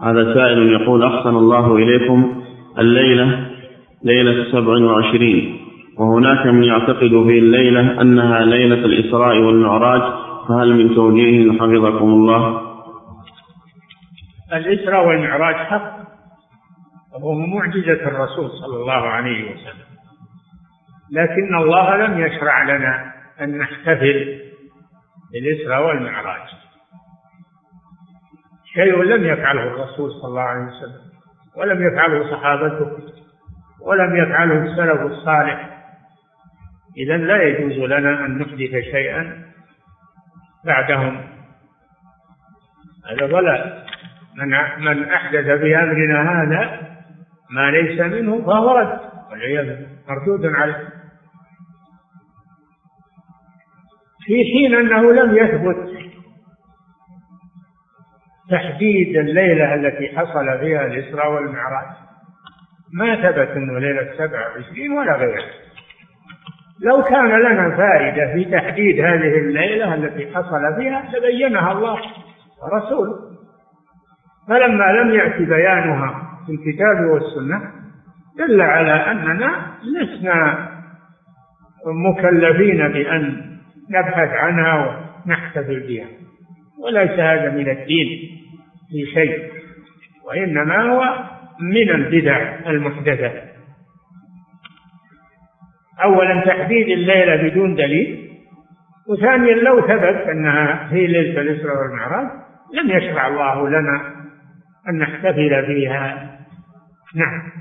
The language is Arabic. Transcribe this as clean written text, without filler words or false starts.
هذا سائل يقول: أحسن الله إليكم، الليلة ليلة 27، وهناك من يعتقد في الليلة أنها ليلة الإسراء والمعراج، فهل من توجيه حفظكم الله؟ الإسراء والمعراج حق، وهو معجزة الرسول صلى الله عليه وسلم، لكن الله لم يشرع لنا أن نحتفل بالإسراء والمعراج، شيء لم يفعله الرسول صلى الله عليه وسلم، ولم يفعله صحابته، ولم يفعله السلف الصالح. إذن لا يجوز لنا أن نحدث شيئا بعدهم، هذا ضلال. من أحدث في أمرنا هذا ما ليس منه فهو رد، والعياذ مردود عليه، في حين أنه لم يثبت تحديد الليلة التي حصل فيها الإسراء والمعراج، ما ثبت أنه ليلة 27 ولا غيرها. لو كان لنا فائدة في تحديد هذه الليلة التي حصل فيها لبينها الله ورسوله، فلما لم يأتي بيانها في الكتاب والسنة دل على أننا لسنا مكلفين بأن نبحث عنها ونحتفل بها، وليس هذا من الدين في شيء، وإنما هو من البدع المحدثة. أولا تحديد الليلة بدون دليل، وثانيا لو ثبت أنها هي ليلة الإسراء والمعراج لم يشرع الله لنا أن نحتفل بها. نعم.